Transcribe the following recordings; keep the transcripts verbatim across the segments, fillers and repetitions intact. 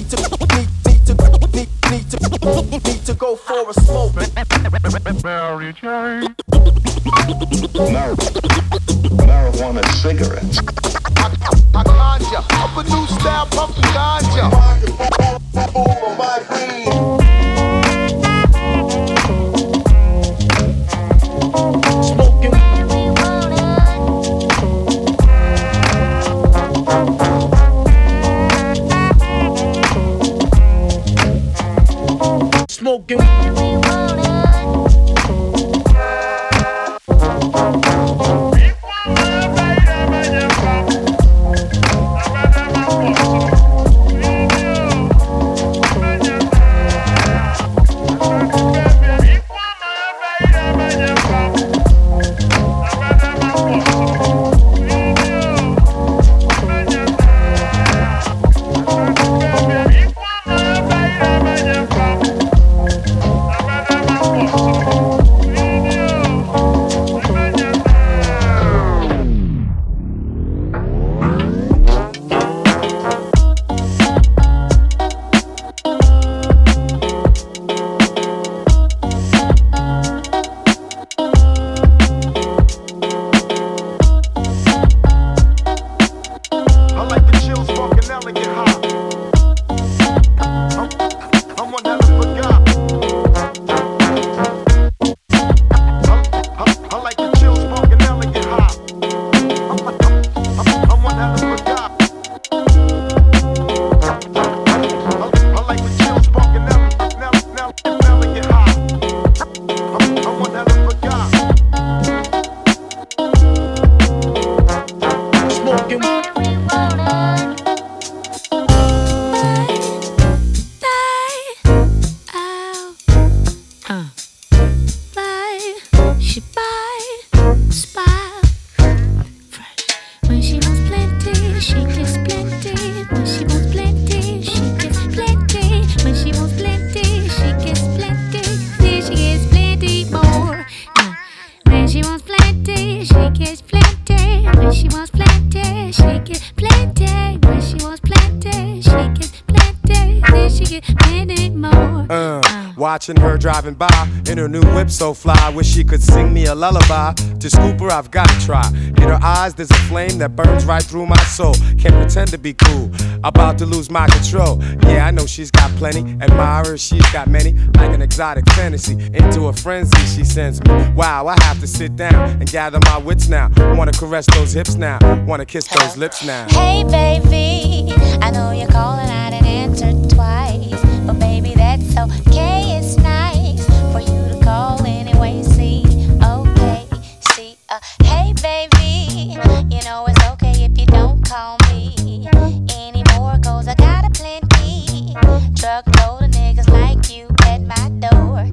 need to, need, need to, need, need to, need to go for a smoke. Mary Jane. Mar- marijuana cigarettes. I, I, I conjure up a new style, pumping ganja. Over my green. Smoking. Smoking. Watching her driving by in her new whip so fly, wish she could sing me a lullaby. To scoop her, I've got to try. In her eyes, there's a flame that burns right through my soul. Can't pretend to be cool, about to lose my control. Yeah, I know she's got plenty admirers, she's got many, like an exotic fantasy. Into a frenzy, she sends me. Wow, I have to sit down and gather my wits now. Wanna caress those hips now, wanna kiss those lips now. Hey, baby, I know you're calling, I didn't answer twice, but baby, that's okay. It's nice for you to call anyway. See, okay, see, uh, hey baby, you know it's okay if you don't call me anymore, cause I got a plenty truckload of niggas like you at my door.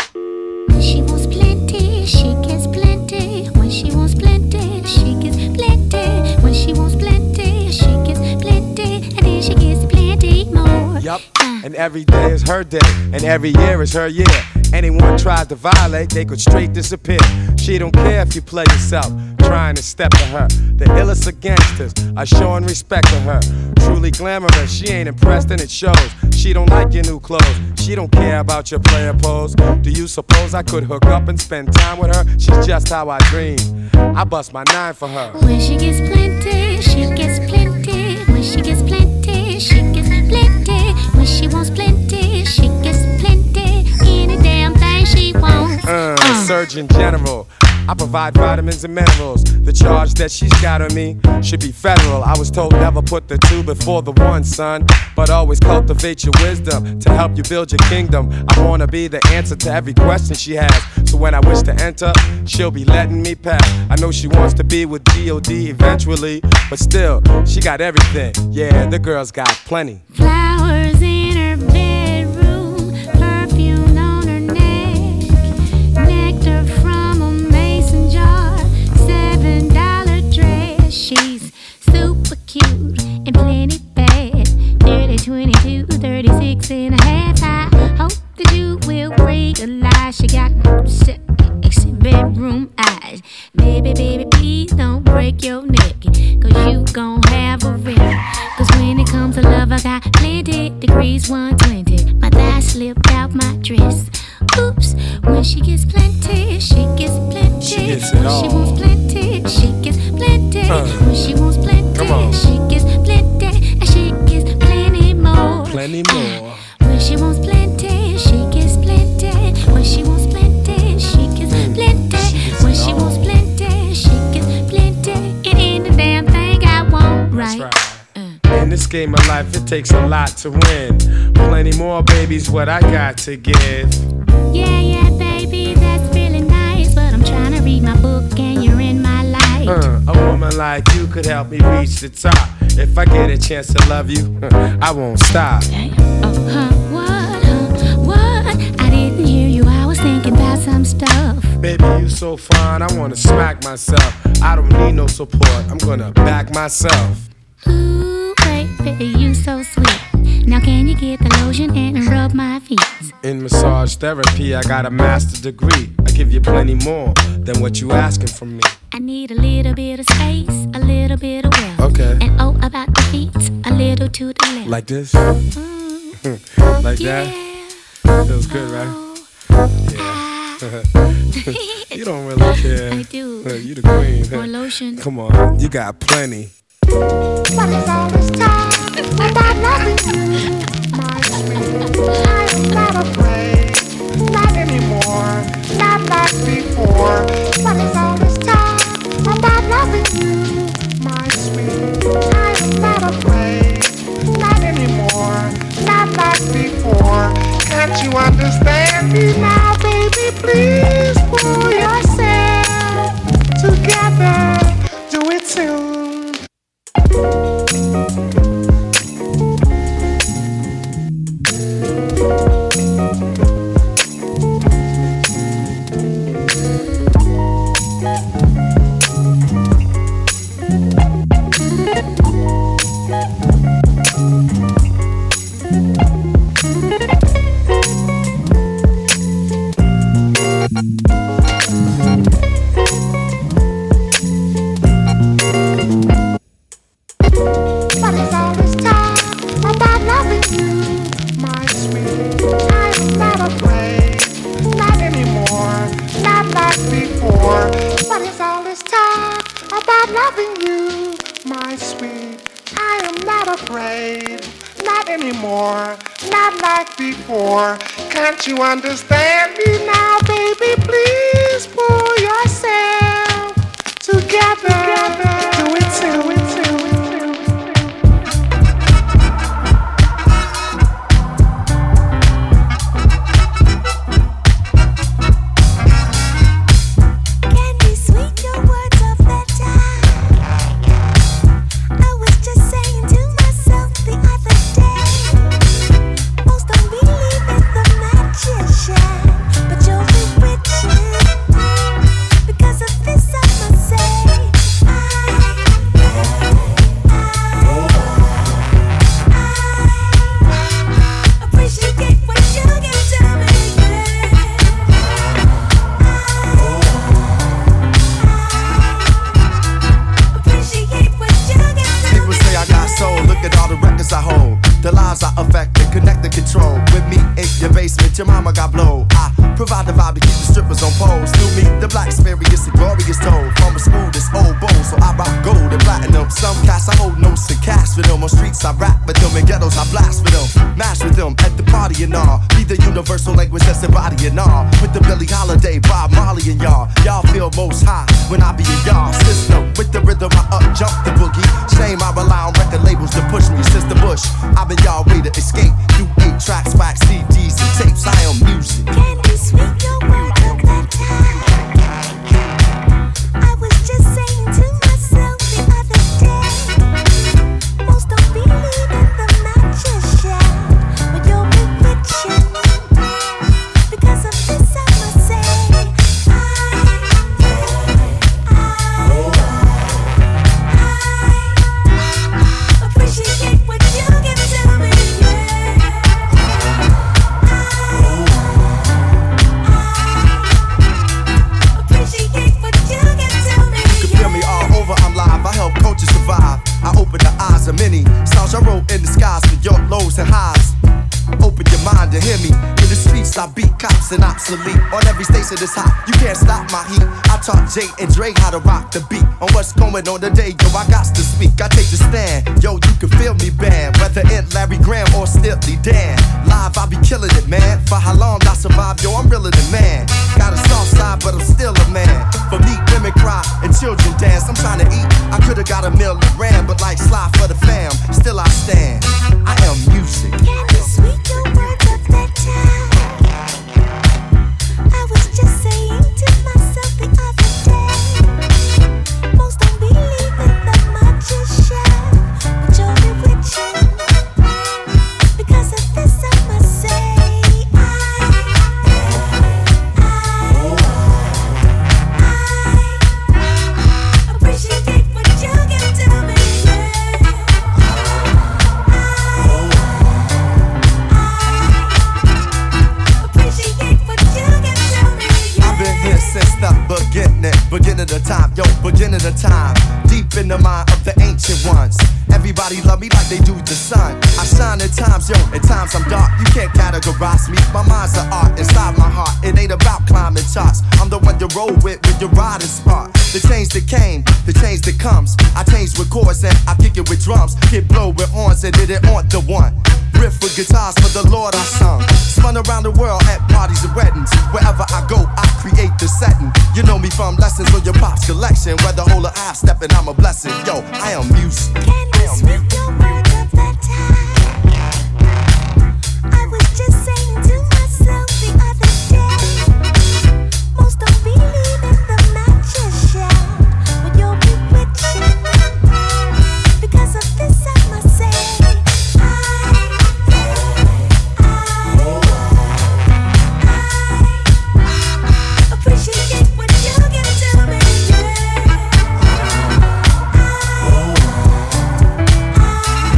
When she wants plenty, she gets plenty. When she wants plenty, she gets plenty. When she wants plenty, she gets plenty. And then she gets plenty more. Yup, and every day is her day, and every year is her year. Anyone tries to violate, they could straight disappear. She don't care if you play yourself, trying to step to her. The illest of gangsters are showing respect to her. Truly glamorous, she ain't impressed and it shows. She don't like your new clothes, she don't care about your player pose. Do you suppose I could hook up and spend time with her? She's just how I dream, I bust my nine for her. When she gets plenty, she gets plenty. When she gets plenty, she gets plenty. When she wants plenty, she gets plenty. Any damn thing she wants. Uh, uh. Surgeon General, I provide vitamins and minerals. The charge that she's got on me should be federal. I was told never put the two before the one, son, but always cultivate your wisdom to help you build your kingdom. I wanna be the answer to every question she has, so when I wish to enter, she'll be letting me pass. I know she wants to be with G O D eventually, but still, she got everything. Yeah, the girl's got plenty. Flowers in her bedroom, perfume on her neck, nectar from a mason jar, seven dollar dress. She's super cute and plenty bad, nearly twenty-two, thirty-six and a half. I hope that you will realize she got sexy bedroom eyes. eyes. Baby, baby, please don't break your neck, cause you gon' have a wreck. Cause when it comes to love, I got plenty degrees, one twenty. My thigh slipped out my dress. Oops, when she gets plenty, she gets plenty. She gets it when all. she wants plenty, she gets plenty. Uh, when she wants plenty, come on. she gets plenty. And she gets plenty more. Plenty more. When she wants plenty, she gets plenty. When she wants plenty, she gets plenty. When she wants plenty, she gets plenty. It ain't a damn thing I want, right? That's right. In this game of life, it takes a lot to win. Plenty more, baby's what I got to give. Yeah, yeah, baby, that's really nice. But I'm trying to read my book and you're in my life. Uh, a woman like you could help me reach the top. If I get a chance to love you, I won't stop. Oh, huh, what, huh, what? I didn't hear you, I was thinking about some stuff. Baby, you so fine, I wanna smack myself. I don't need no support, I'm gonna back myself. Ooh, baby, you so sweet. Now can you get the lotion and rub my feet? In massage therapy, I got a master's degree. I give you plenty more than what you asking from me. I need a little bit of space, a little bit of wealth. Okay. And oh, about the feet, a little to the left. Like this? Mm, Like yeah. that? Feels good, right? Yeah. You don't really care. I do. You the queen. More lotion. Come on, you got plenty. What is all this talk about loving you, my sweet? I'm not afraid, not anymore, not like before. What is all this talk about loving you, my sweet? I'm not afraid, not anymore, not like before. Can't you understand me now, baby? Please pull yourself together. Do it soon. What is all this talk about loving you, my sweet? I'm not afraid, not anymore, not like before. What is all this talk about loving you, my sweet? I am not afraid, not anymore, not like before. Can't you understand me now, baby? Please pull yourself together. Do it too, it too, it too. Can you sweet your words of that time? I was just saying to myself the other day, most don't believe in the magician, but you're bewitching. Because of this I must say, I basement, your mama got blow. I provide the vibe to keep the strippers on poles. New me, the black experience, the glorious tone. From a smoothest old bowl, so I rock gold and platinum. Some cats I hold notes and cash for them. On streets I rap with them, in ghettos I blast with them. Mash with them at the party and all. Be the universal language that's embodying all. With the Billie Holiday, Bob Marley and y'all. Y'all feel most high when I be in y'all system. With the rhythm I up jump the boogie. Shame I rely on record labels to push me since the bush. I've been y'all way to escape. Do eight tracks, wax, C Ds and tapes. I am music. Can you speak your words of that time? I was just saying to myself the other day, most don't believe in the magician, but you're bewitching. Because of this I must say, I, I, I appreciate what you give to me, yeah. to hear me. In the streets, I beat cops and obsolete. On every station it's hot, you can't stop my heat. I taught Jay and Dre how to rock the beat. On what's going on today, yo, I got to speak. I take the stand, yo, you can feel me band. Whether it Larry Graham or Steely Dan. Live, I be killing it, man. For how long I survive, yo, I'm realer than man. Got a soft side, but I'm still a man. For me, women cry and children dance. I'm trying to eat, I could've got a meal and ran. But like Sly for the fam, still I stand. I am music. Can you speak the words of that time? I was just saying to myself the other day. Most don't believe in the magician, but you're bewitching. Because of this I must say I, I, I appreciate what you give to me. Since the beginning, beginning of time, yo, beginning of time. Deep in the mind of the ancient ones. Everybody love me like they do the sun. I shine at times, yo, at times I'm dark. You can't categorize me. My mind's an art inside my heart. It ain't about climbing charts. I'm the one you roll with when you're riding smart. The change that came, the change that comes. I change with chords and I kick it with drums. Kid blow with horns and did it on the one. Riff with guitars for the Lord I sung. Spun around the world at parties and weddings. Wherever I go, I create the setting. You know me from lessons on your pop's collection. Whether whole or half stepping, I'm a blessing. Yo, I am music. Can you speak the words of that time? I was just saying to myself the other day. Most don't believe in the magician, but you're bewitching. Because of this I must say appreciate what you give to me, yeah. I, I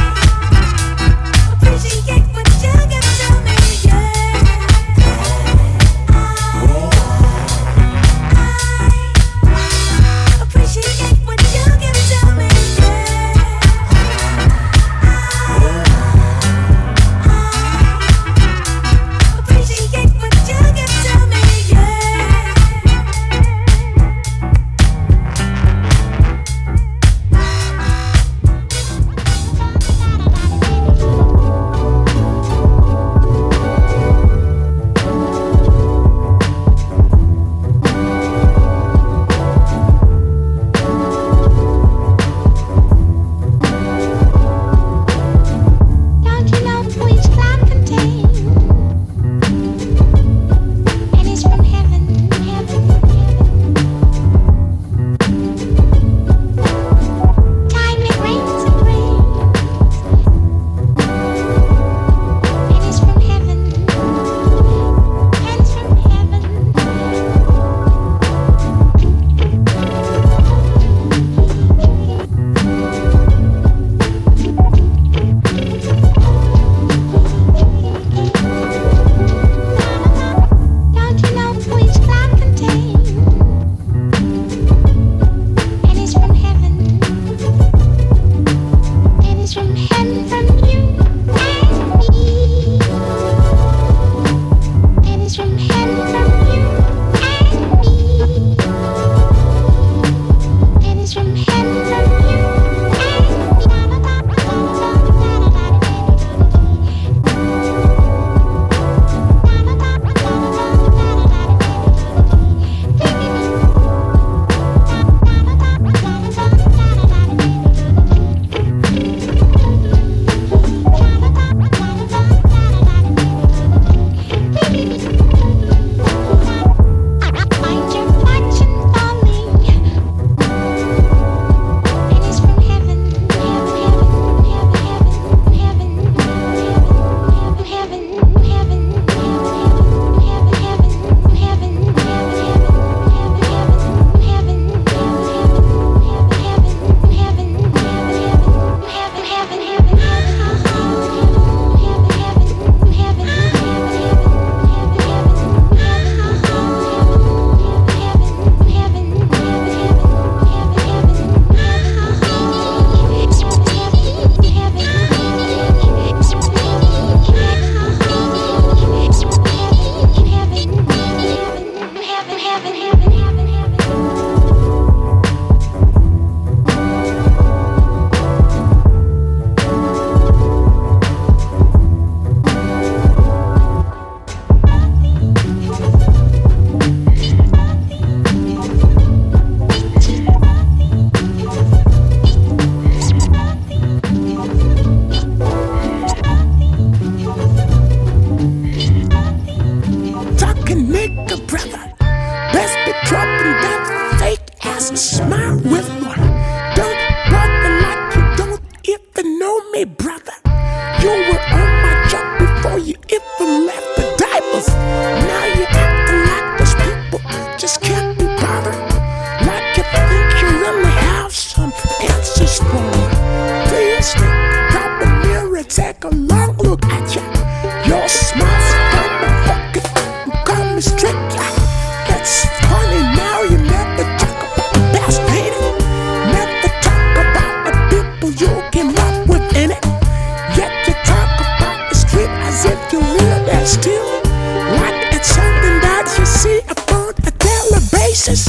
still like it's something that you see upon a daily basis.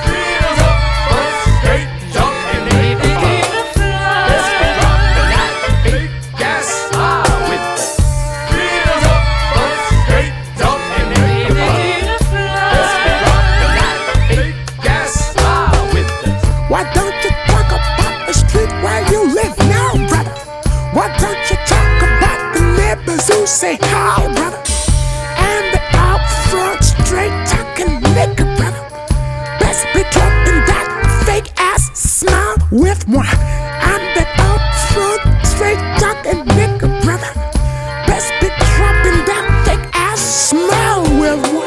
Why don't you talk about the street where you live now, brother? Why don't you talk about the neighbors who say hi, brother? And the out front straight talking nigga, brother. Best be dropping that fake ass smile with one. I'm the out front straight talking nigga, brother. Best be dropping that fake ass smile with one.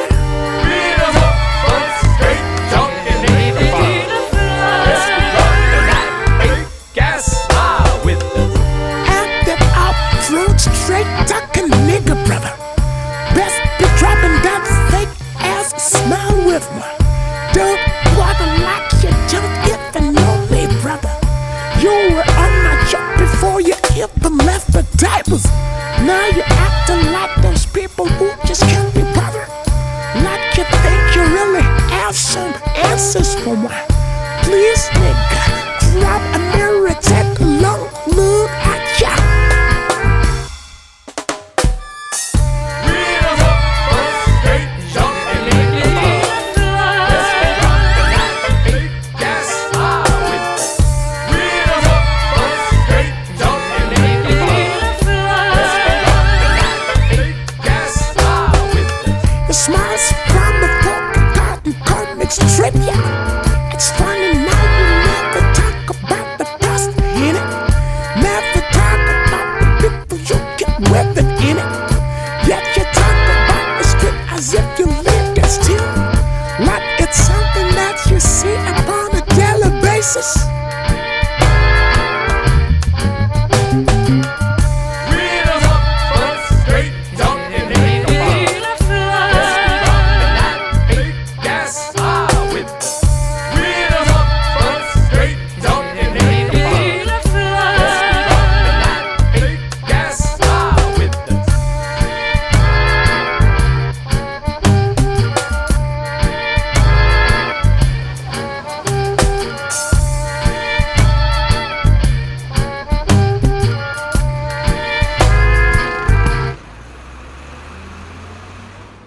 Straight talking nigga, brother. Best be dropping that fake ass smile with me. Don't bother like you don't even know me, brother. You were on my job before you even left the tables. Now you're acting like those people who just can't be bothered. Like you think you really have some answers for me. Please, nigga.